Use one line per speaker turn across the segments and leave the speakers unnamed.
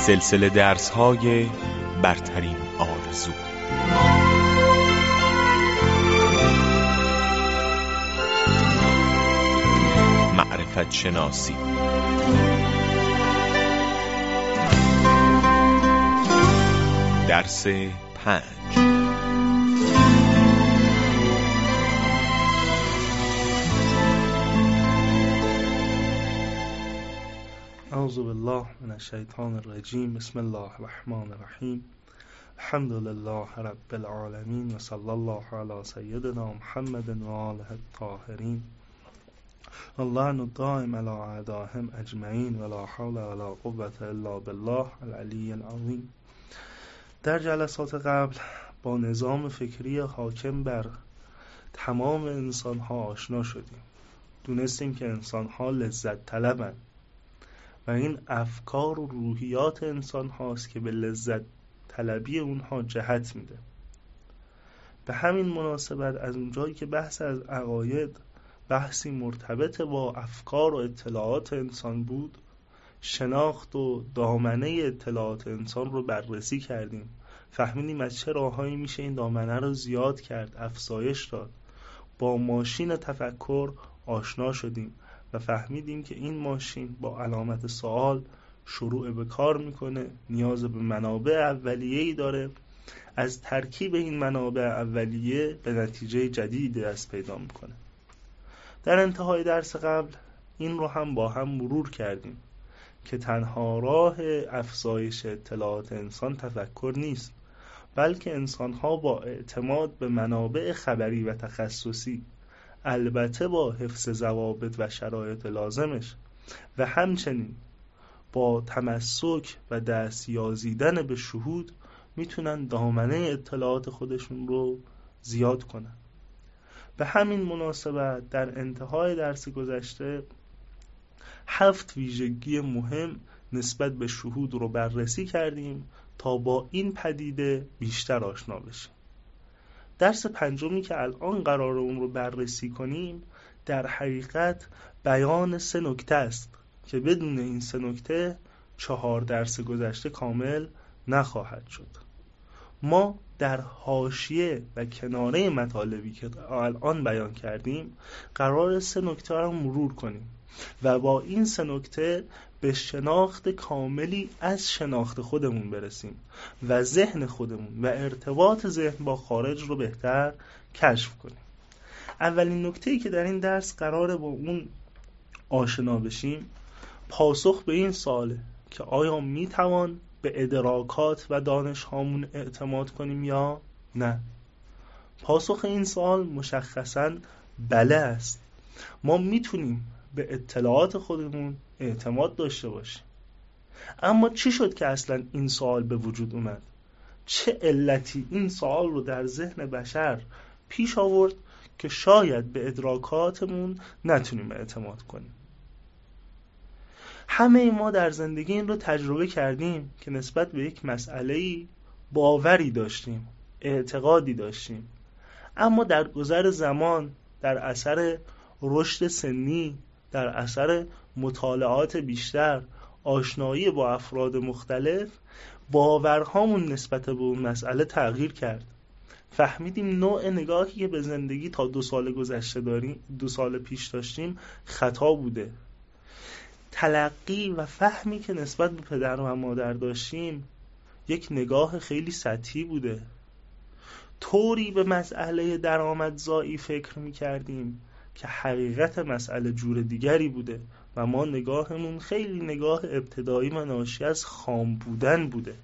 سلسله درس‌های برترین آرزو. معرفت شناسی. درس 5.
اعوذ بالله من الشیطان الرجیم. بسم الله الرحمن الرحیم. الحمد لله رب العالمین و صلی الله علی سیدنا محمد و آله الطاهرین. اللعن الدائم علی اعدائهم اجمعین ولا حول ولا قوة الا بالله العلی العظیم. در جلسات قبل با نظام فکری حاکم بر تمام انسان‌ها آشنا شدیم. دونستیم که انسان‌ها لذت طلبند و این افکار و روحیات انسان هاست که به لذت طلبی اونها جهت میده. به همین مناسبت از اونجایی که بحث از عقاید بحثی مرتبط با افکار و اطلاعات انسان بود، شناخت و دامنه اطلاعات انسان رو بررسی کردیم. فهمیدیم از چه راههایی میشه این دامنه رو زیاد کرد، افزایش داد. با ماشین تفکر آشنا شدیم و فهمیدیم که این ماشین با علامت سوال شروع به کار میکنه، نیاز به منابع اولیه‌ای داره. از ترکیب این منابع اولیه به نتیجه جدیدی دست پیدا میکنه. در انتهای درس قبل این رو هم با هم مرور کردیم که تنها راه افزایش اطلاعات انسان تفکر نیست، بلکه انسان‌ها با اعتماد به منابع خبری و تخصصی، البته با حفظ ضوابط و شرایط لازمش و همچنین با تمسک و دست یازیدن به شهود، میتونن دامنه اطلاعات خودشون رو زیاد کنن. به همین مناسبت در انتهای درس گذشته 7 ویژگی مهم نسبت به شهود رو بررسی کردیم تا با این پدیده بیشتر آشنا بشیم. درس 5 که الان قراره اون رو بررسی کنیم در حقیقت بیان 3 نکته است که بدون این 3 نکته 4 درس گذشته کامل نخواهد شد. ما در حاشیه و کناره مطالبی که الان بیان کردیم قرار 3 نکته رو مرور کنیم و با این 3 نکته به شناخت کاملی از شناخت خودمون برسیم و ذهن خودمون و ارتباط ذهن با خارج رو بهتر کشف کنیم. اولین نکته‌ای که در این درس قراره با اون آشنا بشیم پاسخ به این سواله که آیا میتوان به ادراکات و دانش هامون اعتماد کنیم یا نه؟ پاسخ این سوال مشخصاً بله است. ما میتونیم به اطلاعات خودمون اعتماد داشته باشیم. اما چی شد که اصلا این سوال به وجود اومد؟ چه علتی این سوال رو در ذهن بشر پیش آورد که شاید به ادراکاتمون نتونیم اعتماد کنیم؟ همه ما در زندگی این رو تجربه کردیم که نسبت به یک مسئله‌ای باوری داشتیم، اعتقادی داشتیم، اما در گذر زمان در اثر رشد سنی، در اثر مطالعات بیشتر، آشنایی با افراد مختلف، باورهامون نسبت به اون مسئله تغییر کرد. فهمیدیم نوع نگاهی که به زندگی تا 2 سال گذشته داریم، 2 سال پیش داشتیم، خطا بوده. تلقی و فهمی که نسبت به پدر و مادر داشتیم یک نگاه خیلی سطحی بوده. طوری به مسئله درآمدزایی فکر می‌کردیم که حقیقت مسئله جور دیگری بوده و ما نگاهمون خیلی نگاه ابتدایی و ناشی از خام بودن بوده.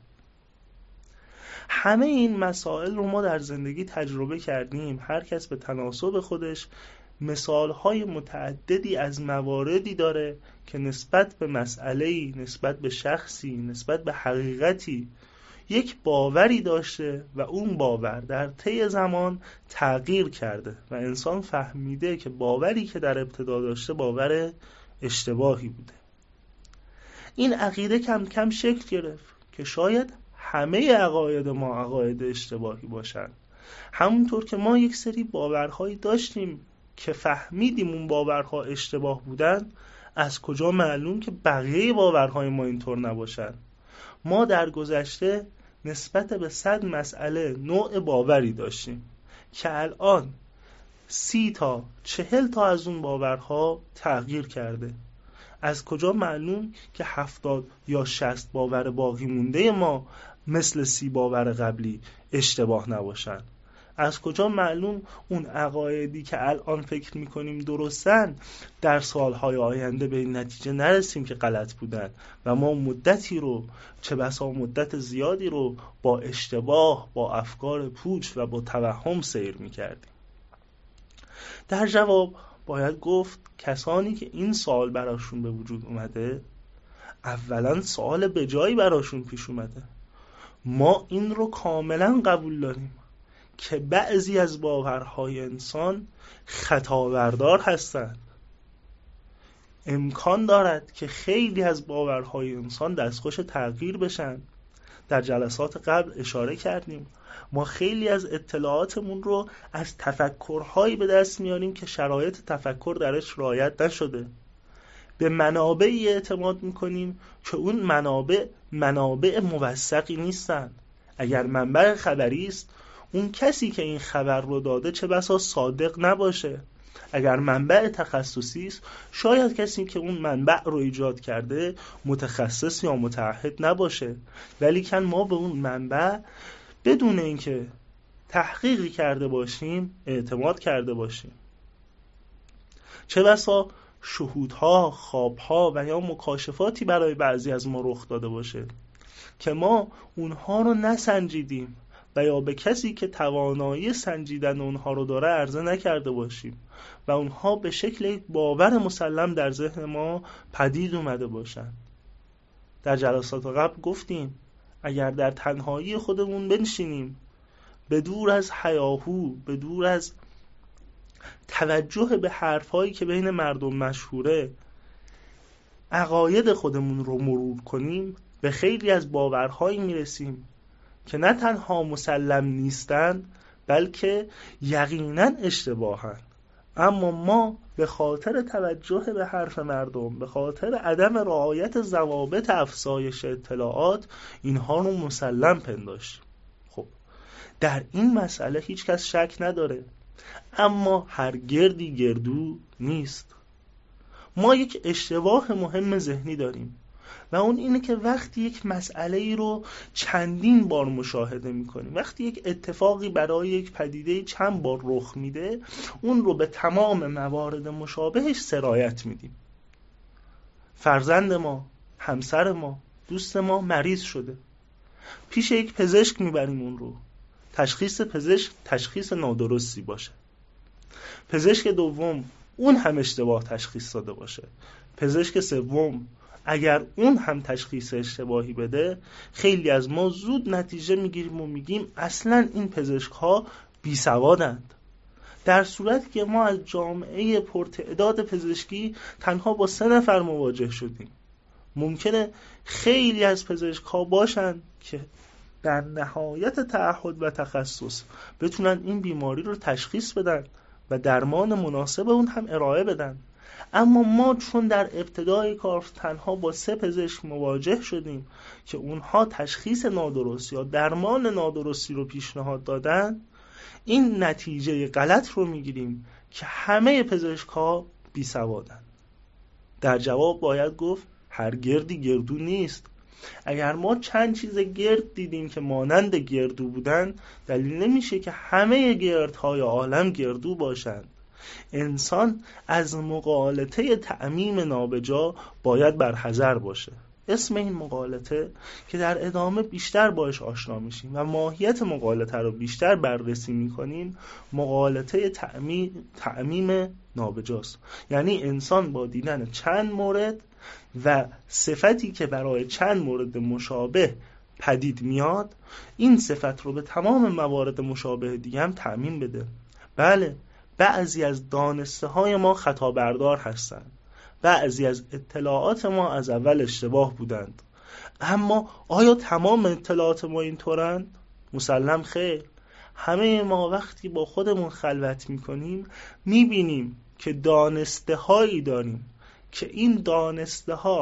همه این مسائل رو ما در زندگی تجربه کردیم. هر کس به تناسب خودش مثالهای متعددی از مواردی داره که نسبت به مسئله‌ای، نسبت به شخصی، نسبت به حقیقتی یک باوری داشته و اون باور در طی زمان تغییر کرده و انسان فهمیده که باوری که در ابتدا داشته باور اشتباهی بوده. این عقیده کم کم شکل گرفت که شاید همه عقاید ما عقاید اشتباهی باشن. همونطور که ما یک سری باورهایی داشتیم که فهمیدیم اون باورها اشتباه بودن، از کجا معلوم که بقیه باورهای ما اینطور نباشن؟ ما در گذشته نسبت به 100 مسئله نوع باوری داشتیم که الان 30 تا 40 تا از اون باورها تغییر کرده. از کجا معلوم که 70 یا 60 باور باقی مونده ما مثل 30 باور قبلی اشتباه نباشن؟ از کجا معلوم اون عقایدی که الان فکر میکنیم درستن در سالهای آینده به این نتیجه نرسیم که غلط بودن و ما مدتی رو، چه بسا مدت زیادی رو، با اشتباه، با افکار پوچ و با توهم سیر میکردیم؟ در جواب باید گفت کسانی که این سوال براشون به وجود اومده، اولا سوال به جایی براشون پیش اومده. ما این رو کاملا قبول داریم که بعضی از باورهای انسان خطابردار هستند. امکان دارد که خیلی از باورهای انسان دستخوش تغییر بشن. در جلسات قبل اشاره کردیم ما خیلی از اطلاعاتمون رو از تفکرهایی به دست میاریم که شرایط تفکر درش رعایت نشده. به منابعی اعتماد میکنیم که اون منابع موثقی نیستن. اگر منبع خبری است، اون کسی که این خبر رو داده چه بسا صادق نباشه. اگر منبع تخصصی است، شاید کسی که اون منبع رو ایجاد کرده متخصص یا متعهد نباشه، ولی کن ما به اون منبع بدون اینکه تحقیقی کرده باشیم اعتماد کرده باشیم. چه بسا شهودها، خوابها و یا مکاشفاتی برای بعضی از ما رخ داده باشه که ما اونها رو نسنجیدیم و یا به کسی که توانایی سنجیدن اونها رو داره عرضه نکرده باشیم و اونها به شکل یک باور مسلم در ذهن ما پدید اومده باشن. در جلسات قبل گفتیم اگر در تنهایی خودمون بنشینیم، به دور از هیاهو، به دور از توجه به حرفایی که بین مردم مشهوره، عقاید خودمون رو مرور کنیم، به خیلی از باورهایی میرسیم که نه تنها مسلم نیستن بلکه یقینا اشتباهن. اما ما به خاطر توجه به حرف مردم، به خاطر عدم رعایت ضوابط افزایش اطلاعات، اینها رو مسلم پنداشتیم. خب در این مسئله هیچ کس شک نداره، اما هر گردی گردو نیست. ما یک اشتباه مهم ذهنی داریم و اون اینه که وقتی یک مسئله ای رو چندین بار مشاهده میکنیم، وقتی یک اتفاقی برای یک پدیده چند بار رخ میده، اون رو به تمام موارد مشابهش سرایت میدیم. فرزند ما، همسر ما، دوست ما مریض شده، پیش یک پزشک میبریم، اون رو تشخیص پزشک تشخیص نادرستی باشه، پزشک دوم اون هم اشتباه تشخیص داده باشه، پزشک سوم اگر اون هم تشخیص اشتباهی بده، خیلی از ما زود نتیجه میگیریم و میگیم اصلا این پزشک ها بی سوادند، در صورتی که ما از جامعه پرتعداد پزشکی تنها با 3 نفر مواجه شدیم. ممکنه خیلی از پزشک ها باشن که در نهایت تعهد و تخصص بتونن این بیماری رو تشخیص بدن و درمان مناسب اون هم ارائه بدن، اما ما چون در ابتدای کار تنها با 3 پزشک مواجه شدیم که اونها تشخیص نادرست یا درمان نادرستی رو پیشنهاد دادن، این نتیجه غلط رو میگیریم که همه پزشک ها بی سوادن. در جواب باید گفت هر گردی گردو نیست. اگر ما چند چیز گرد دیدیم که مانند گردو بودن، دلیل نمیشه که همه گردهای عالم گردو باشند. انسان از مغالطه تعمیم نابجا باید برحذر باشه. اسم این مغالطه که در ادامه بیشتر باش آشنا میشیم و ماهیت مغالطه رو بیشتر بررسی میکنیم، مغالطه تعمیم نابجاست. یعنی انسان با دیدن چند مورد و صفتی که برای چند مورد مشابه پدید میاد، این صفت رو به تمام موارد مشابه دیگه هم تعمیم بده. بله، بعضی از دانسته های ما خطا بردار هستند، بعضی از اطلاعات ما از اول اشتباه بودند، اما آیا تمام اطلاعات ما اینطورند؟ مسلم خیر. همه ما وقتی با خودمون خلوت میکنیم میبینیم که دانسته هایی داریم که این دانسته ها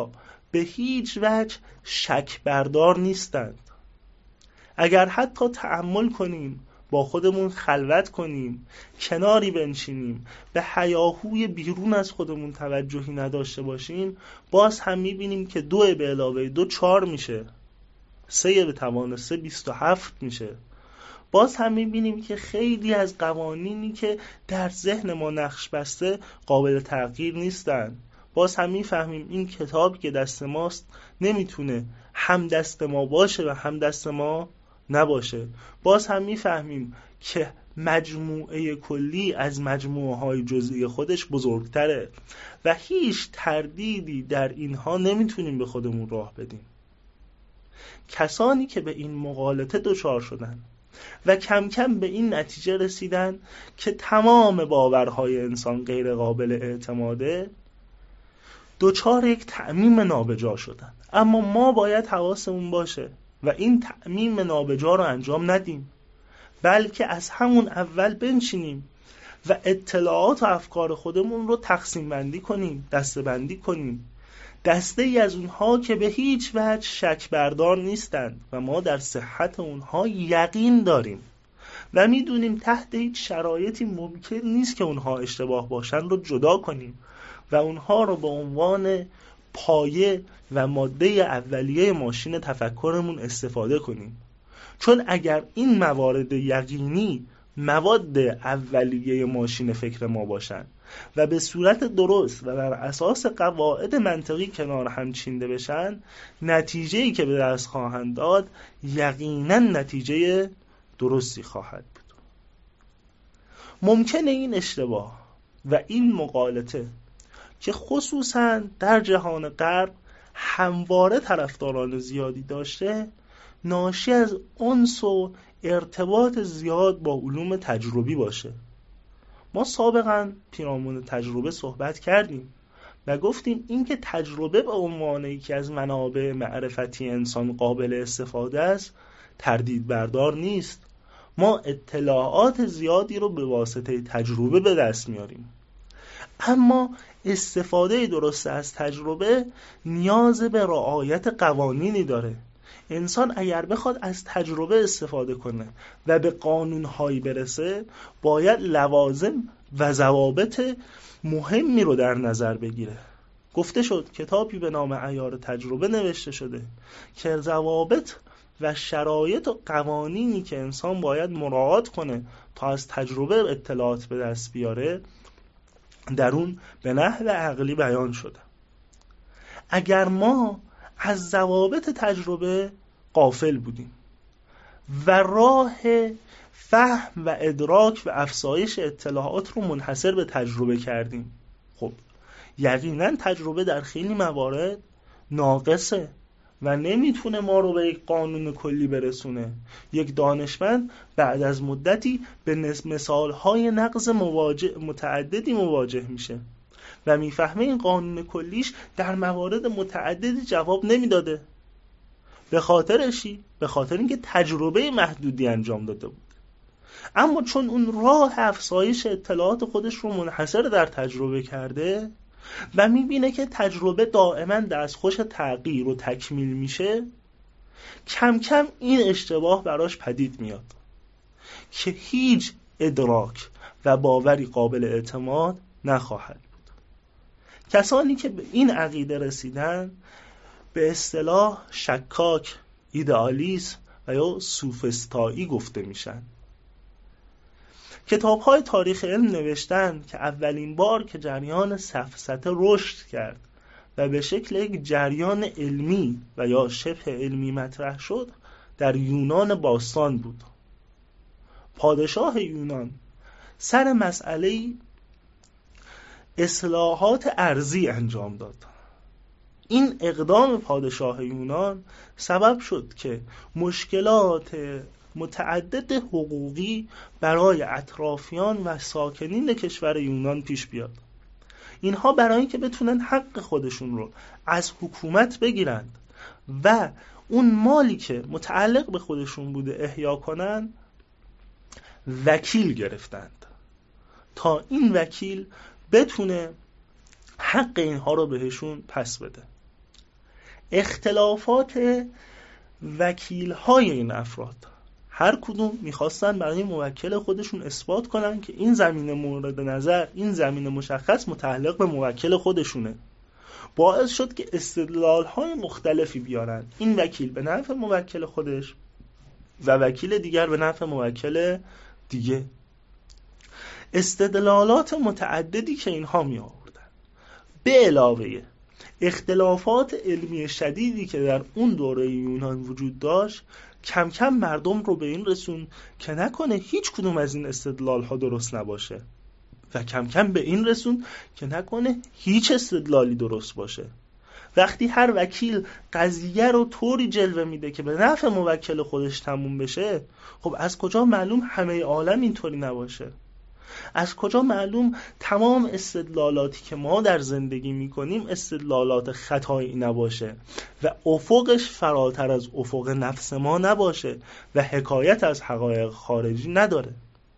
به هیچ وجه شک بردار نیستند. اگر حتی تأمل کنیم، با خودمون خلوت کنیم، کناری بنشینیم، به هیاهوی بیرون از خودمون توجهی نداشته باشیم، باز هم میبینیم که 2 به علاوه 2 4 میشه، 3 به توان 3 27 میشه. باز هم میبینیم که خیلی از قوانینی که در ذهن ما نقش بسته قابل تغییر نیستن. باز هم میفهمیم این کتاب که دست ماست نمیتونه هم دست ما باشه و هم دست ما نباشه. باز هم میفهمیم که مجموعه کلی از مجموعه های جزئی خودش بزرگتره و هیچ تردیدی در اینها نمیتونیم به خودمون راه بدیم. کسانی که به این مغالطه دچار شدن و کم کم به این نتیجه رسیدن که تمام باورهای انسان غیر قابل اعتماده، دچار یک تعمیم نابجا شدن. اما ما باید حواسمون باشه و این تعمیم نابجا رو انجام ندیم، بلکه از همون اول بنشینیم و اطلاعات و افکار خودمون رو تقسیم بندی کنیم، دسته بندی کنیم. دسته ای از اونها که به هیچ وجه شک بردار نیستند و ما در صحت اونها یقین داریم و میدونیم تحت هیچ شرایطی ممکن نیست که اونها اشتباه باشن رو جدا کنیم و اونها رو به عنوان پایه و ماده اولیه ماشین تفکرمون استفاده کنیم. چون اگر این موارد یقینی مواد اولیه ماشین فکر ما باشن و به صورت درست و بر اساس قواعد منطقی کنار هم چینده بشن، نتیجه‌ای که به دست خواهند داد یقینا نتیجه درستی خواهد بود. ممکنه این اشتباه و این مغالطه که خصوصا در جهان غرب همواره طرفداران زیادی داشته، ناشی از انس و ارتباط زیاد با علوم تجربی باشه. ما سابقا پیرامون تجربه صحبت کردیم و گفتیم اینکه تجربه به عنوان یکی از منابع معرفتی انسان قابل استفاده است تردید بردار نیست. ما اطلاعات زیادی رو به واسطه تجربه به دست میاریم، اما استفاده درست از تجربه نیاز به رعایت قوانینی داره. انسان اگر بخواد از تجربه استفاده کنه و به قانونهایی برسه، باید لوازم و ضوابط مهمی رو در نظر بگیره. گفته شد کتابی به نام عیار تجربه نوشته شده که ضوابط و شرایط و قوانینی که انسان باید مراعات کنه تا از تجربه اطلاعات به دست بیاره در اون به نحو عقلی بیان شده. اگر ما از ضوابط تجربه غافل بودیم و راه فهم و ادراک و افزایش اطلاعات رو منحصر به تجربه کردیم، خب یقینا تجربه در خیلی موارد ناقصه و نمیتونه ما رو به یک قانون کلی برسونه. یک دانشمند بعد از مدتی به مثالهای نقض متعددی مواجه میشه و میفهمه این قانون کلیش در موارد متعددی جواب نمیداده. به خاطرشی؟ به خاطر اینکه تجربه محدودی انجام داده بود. اما چون اون راه افزایش اطلاعات خودش رو منحصر در تجربه کرده و میبینه که تجربه دائما دستخوش تغییر و تکمیل میشه، کم کم این اشتباه براش پدید میاد که هیچ ادراک و باوری قابل اعتماد نخواهد بود. کسانی که به این عقیده رسیدن به اصطلاح شکاک، ایدئالیسم و یا سوفسطایی گفته میشن. کتاب‌های تاریخ علم نوشتن که اولین بار که جریان سفسطه رشد کرد و به شکل یک جریان علمی و یا شبه علمی مطرح شد در یونان باستان بود. پادشاه یونان سر مسئله اصلاحات ارضی انجام داد. این اقدام پادشاه یونان سبب شد که مشکلات متعدد حقوقی برای اطرافیان و ساکنین کشور یونان پیش بیاد. اینها برای اینکه بتونن حق خودشون رو از حکومت بگیرند و اون مالی که متعلق به خودشون بوده احیا کنن، وکیل گرفتند تا این وکیل بتونه حق اینها رو بهشون پس بده. اختلافات وکیل های این افراد، هر کدوم میخواستن برای موکل خودشون اثبات کنن که این زمینه مورد نظر، این زمینه مشخص متعلق به موکل خودشونه، باعث شد که استدلال های مختلفی بیارن، این وکیل به نفع موکل خودش و وکیل دیگر به نفع موکل دیگه. استدلالات متعددی که اینها می آوردن به علاوه اختلافات علمی شدیدی که در اون دوره یونان وجود داشت، کم کم مردم رو به این رسون که نکنه هیچ کدوم از این استدلال ها درست نباشه و کم کم به این رسون که نکنه هیچ استدلالی درست باشه. وقتی هر وکیل قضیه رو طوری جلوه میده که به نفع موکل خودش تموم بشه، خب از کجا معلوم همه عالم اینطوری نباشه؟ از کجا معلوم تمام استدلالاتی که ما در زندگی میکنیم استدلالات خطایی نباشه و افقش فراتر از افق نفس ما نباشه و حکایت از حقایق خارجی نداره؟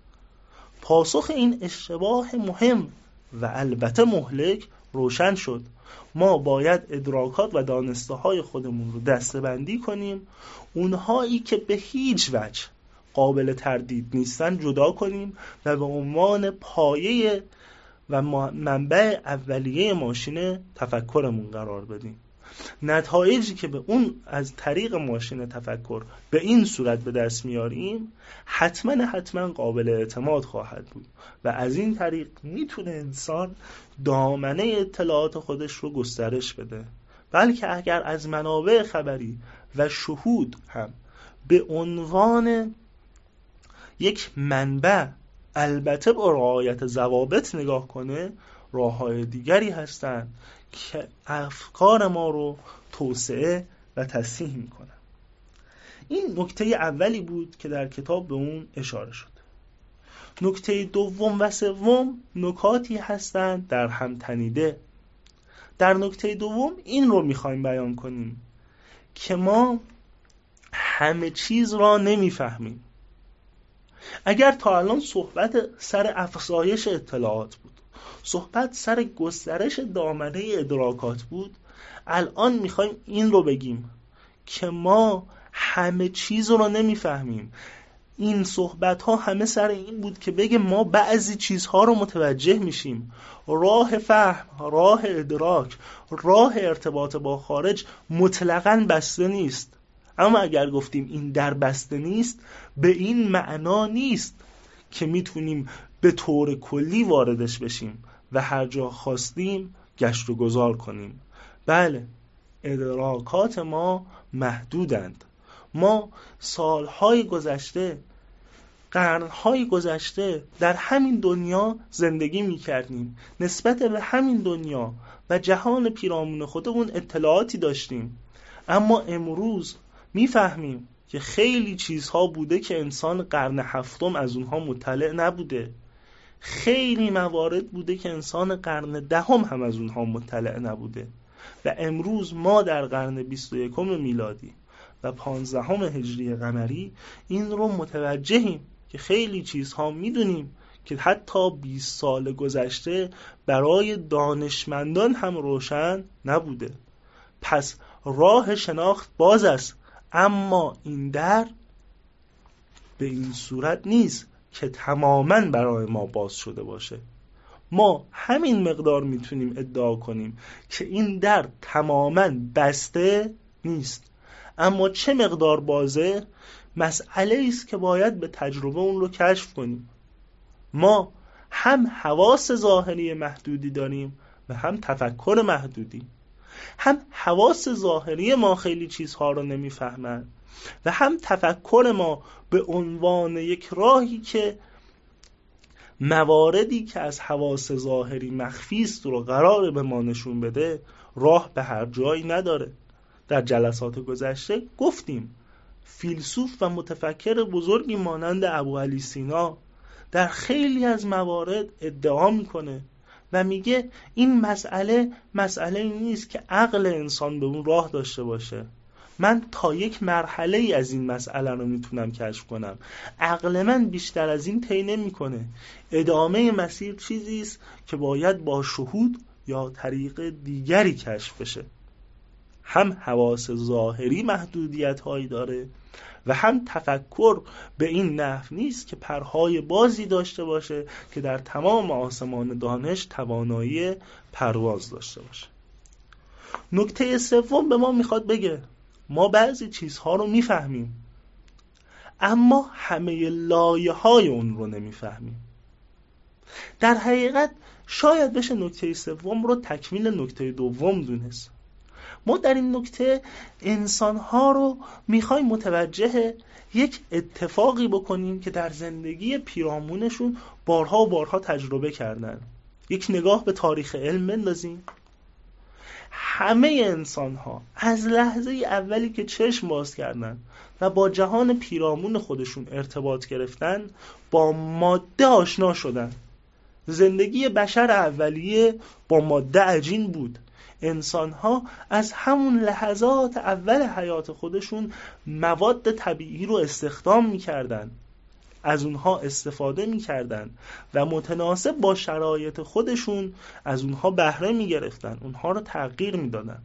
پاسخ این اشتباه مهم و البته مهلک روشن شد. ما باید ادراکات و دانسته های خودمون رو دسته‌بندی کنیم، اونهایی که به هیچ وجه قابل تردید نیستن جدا کنیم و به عنوان پایه و منبع اولیه ماشین تفکرمون قرار بدیم. نتایجی که به اون از طریق ماشین تفکر به این صورت به دست میاریم حتما قابل اعتماد خواهد بود و از این طریق میتونه انسان دامنه اطلاعات خودش رو گسترش بده. بلکه اگر از منابع خبری و شهود هم به عنوان یک منبع، البته با رعایت ضوابط نگاه کنه، راه‌های دیگری هستن که افکار ما رو توسعه و تصحیح میکنن. این نکته اولی بود که در کتاب به اون اشاره شد. نکته دوم و سوم نکاتی هستند در هم تنیده. در نکته دوم این رو میخوایم بیان کنیم که ما همه چیز را نمیفهمیم. اگر تا الان صحبت سر افزایش اطلاعات بود، صحبت سر گسترش دامنه ادراکات بود، الان میخوایم این رو بگیم که ما همه چیز رو نمیفهمیم. این صحبت ها همه سر این بود که بگه ما بعضی چیزها رو متوجه میشیم. راه فهم، راه ادراک، راه ارتباط با خارج مطلقاً بسته نیست. اما اگر گفتیم این در بسته نیست، به این معنا نیست که میتونیم به طور کلی واردش بشیم و هر جا خواستیم گشت و گذار کنیم. بله، ادراکات ما محدودند. ما سالهای گذشته، قرنهای گذشته در همین دنیا زندگی میکردیم، نسبت به همین دنیا و جهان پیرامون خودمون اطلاعاتی داشتیم، اما امروز میفهمیم که خیلی چیزها بوده که انسان قرن هفتم از اونها مطلع نبوده. خیلی موارد بوده که انسان قرن دهم هم از اونها مطلع نبوده و امروز ما در قرن 21 میلادی و 15 هجری قمری این رو متوجهیم که خیلی چیزها میدونیم که حتی 20 سال گذشته برای دانشمندان هم روشن نبوده. پس راه شناخت باز است، اما این در به این صورت نیست که تماماً برای ما باز شده باشه. ما همین مقدار میتونیم ادعا کنیم که این در تماماً بسته نیست، اما چه مقدار بازه مسئله است که باید به تجربه اون رو کشف کنیم. ما هم حواس ظاهری محدودی داریم و هم تفکر محدودی. هم حواس ظاهری ما خیلی چیزها رو نمیفهمن و هم تفکر ما به عنوان یک راهی که مواردی که از حواس ظاهری مخفی است رو قراره به ما نشون بده راه به هر جایی نداره. در جلسات گذشته گفتیم فیلسوف و متفکر بزرگی مانند ابوعلی سینا در خیلی از موارد ادعا میکنه و میگه این مسئله نیست که عقل انسان به اون راه داشته باشه. من تا یک مرحله ای از این مسئله رو میتونم کشف کنم، عقل من بیشتر از این طی نمیکنه. ادامه مسیر چیزی است که باید با شهود یا طریق دیگری کشف بشه. هم حواس ظاهری محدودیت هایی داره و هم تفکر به این نحو نیست که پرهای بازی داشته باشه که در تمام آسمان دانش توانایی پرواز داشته باشه. نکته سوم به ما میخواد بگه ما بعضی چیزها رو میفهمیم اما همه لایه های اون رو نمیفهمیم. در حقیقت شاید بشه نکته سوم رو تکمیل نکته دوم دونست. ما در این نکته انسان‌ها رو میخوایم متوجه یک اتفاقی بکنیم که در زندگی پیرامونشون بارها و بارها تجربه کردن. یک نگاه به تاریخ علم بندازیم. همه انسان‌ها از لحظه اولی که چشم باز کردن و با جهان پیرامون خودشون ارتباط گرفتن با ماده آشنا شدن. زندگی بشر اولیه با ماده عجین بود. انسان‌ها از همون لحظات اول حیات خودشون مواد طبیعی رو استخدام می‌کردن، از اونها استفاده می‌کردن و متناسب با شرایط خودشون از اونها بهره می‌گرفتن، اونها رو تغییر می‌دادن.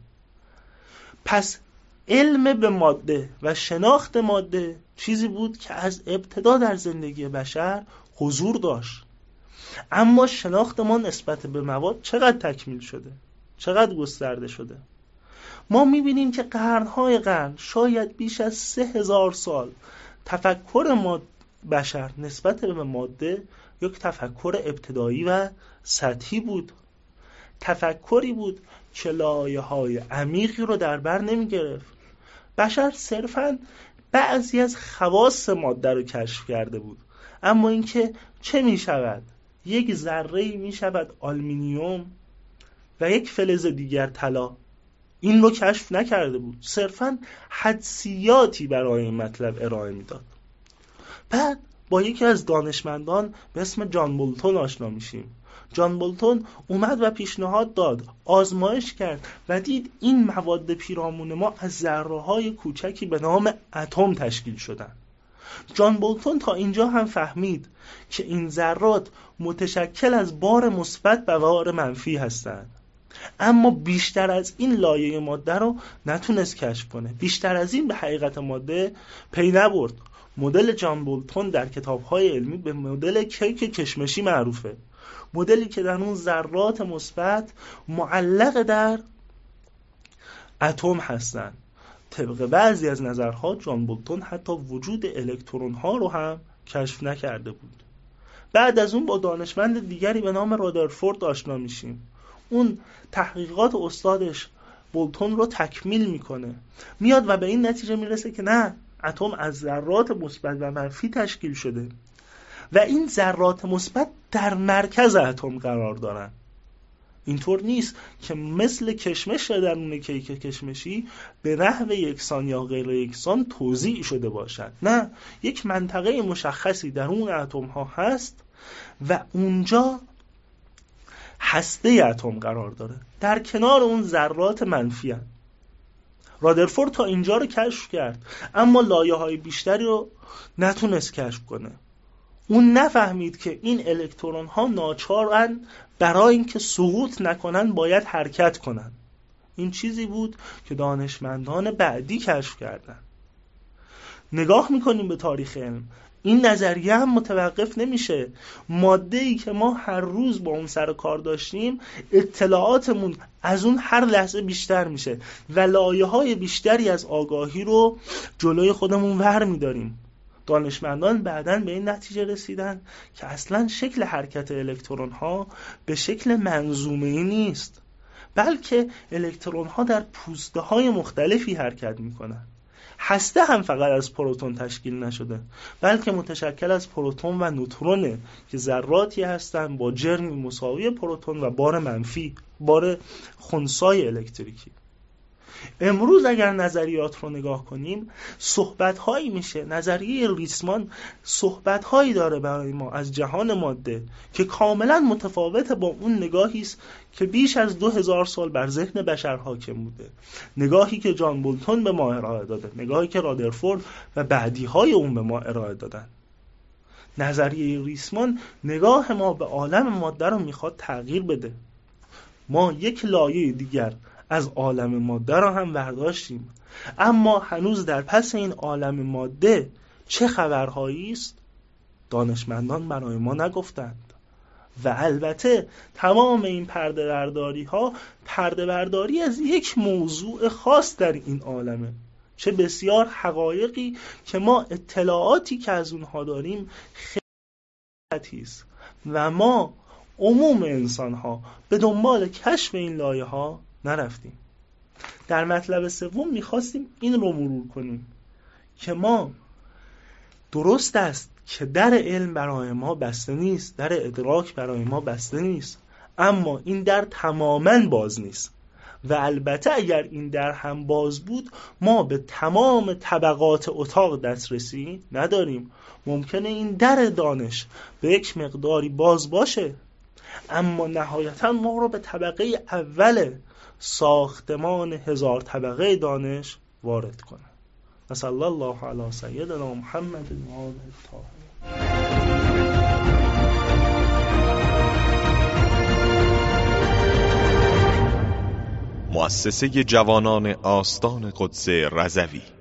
پس علم به ماده و شناخت ماده چیزی بود که از ابتدا در زندگی بشر حضور داشت. اما شناخت ما نسبت به مواد چقدر تکمیل شده؟ چقدر گسترده شده؟ ما می‌بینیم که قرن‌های قرن، شاید بیش از 3000 سال، تفکر ما بشر نسبت به ماده یک تفکر ابتدایی و سطحی بود. تفکری بود که لایه‌های عمیقی رو در بر نمی‌گرفت. بشر صرفاً بعضی از خواص ماده رو کشف کرده بود، اما اینکه چه می‌شود؟ یک ذره‌ای می‌شود آلومینیوم و یک فلز دیگر طلا، این رو کشف نکرده بود. صرفاً حدسیاتی برای این مطلب ارائه میداد. بعد با یکی از دانشمندان به اسم جان بولتون آشنا میشیم. جان بولتون اومد و پیشنهاد داد، آزمایش کرد و دید این مواد پیرامون ما از ذره‌های کوچکی به نام اتم تشکیل شدن. جان بولتون تا اینجا هم فهمید که این ذرات متشکل از بار مثبت و بار منفی هستند، اما بیشتر از این لایه ماده رو نتونست کشف کنه. بیشتر از این به حقیقت ماده پی نبرد. مدل جان بولتون در کتاب‌های علمی به مدل کیک کشمشی معروفه. مدلی که در اون ذرات مثبت معلق در اتم هستن. طبق بعضی از نظرها جان بولتون حتی وجود الکترون‌ها رو هم کشف نکرده بود. بعد از اون با دانشمند دیگری به نام رادرفورد آشنا میشیم. اون تحقیقات استادش بولتون رو تکمیل میکنه، میاد و به این نتیجه میرسه که نه، اتم از ذرات مثبت و منفی تشکیل شده و این ذرات مثبت در مرکز اتم قرار دارن. اینطور نیست که مثل کشمش درون کیک کشمشی به نحو یکسان یا غیر یکسان توزیع شده باشد. نه، یک منطقه مشخصی درون اتم ها هست و اونجا هسته اتم قرار داره، در کنار اون ذرات منفی هست. رادرفورد تا اینجا رو کشف کرد، اما لایه های بیشتری رو نتونست کشف کنه. اون نفهمید که این الکترون ها ناچارن برای اینکه سقوط نکنن باید حرکت کنن. این چیزی بود که دانشمندان بعدی کشف کردن. نگاه میکنیم به تاریخ علم، این نظریه هم متوقف نمیشه. ماده‌ای که ما هر روز با اون سر کار داشتیم، اطلاعاتمون از اون هر لحظه بیشتر میشه و لایه‌های بیشتری از آگاهی رو جلوی خودمون ور میداریم. دانشمندان بعداً به این نتیجه رسیدن که اصلاً شکل حرکت الکترون ها به شکل منظومه‌ای نیست، بلکه الکترون ها در پوسته های مختلفی حرکت میکنن. هسته هم فقط از پروتون تشکیل نشده، بلکه متشکل از پروتون و نوترونه که ذراتی هستن با جرمی مساوی پروتون و بار منفی، بار خنثای الکتریکی. امروز اگر نظریات رو نگاه کنیم، صحبت‌هایی میشه. نظریه ریسمان صحبت‌هایی داره برای ما از جهان ماده که کاملا متفاوت با اون نگاهی است که بیش از 2000 سال بر ذهن بشر حاکم بوده. نگاهی که جان بولتون به ما ارائه داده، نگاهی که رادرفورد و بعدی‌های اون به ما ارائه دادن. نظریه ریسمان نگاه ما به عالم ماده رو میخواد تغییر بده. ما یک لایه دیگر از عالم ماده را هم برداشتیم، اما هنوز در پس این عالم ماده چه خبرهایی است دانشمندان برای ما نگفتند. و البته تمام این پرده برداری ها پرده برداری از یک موضوع خاص در این عالمه، چه بسیار حقایقی که ما اطلاعاتی که از اونها داریم خیلی است و ما عموم انسان ها به دنبال کشف این لایه ها نرفتیم. در مطلب سوم میخواستیم این رو مرور کنیم که ما درست است که در علم برای ما بسته نیست، در ادراک برای ما بسته نیست، اما این در تماماً باز نیست و البته اگر این در هم باز بود ما به تمام طبقات اتاق دسترسی نداریم. ممکنه این در دانش به یک مقداری باز باشه، اما نهایتاً ما رو به طبقه اول ساختمان 1000 طبقه دانش وارد کنه. صلی الله علی سیدنا محمد و آله الطاهرین.
مؤسسه جوانان آستان قدس رضوی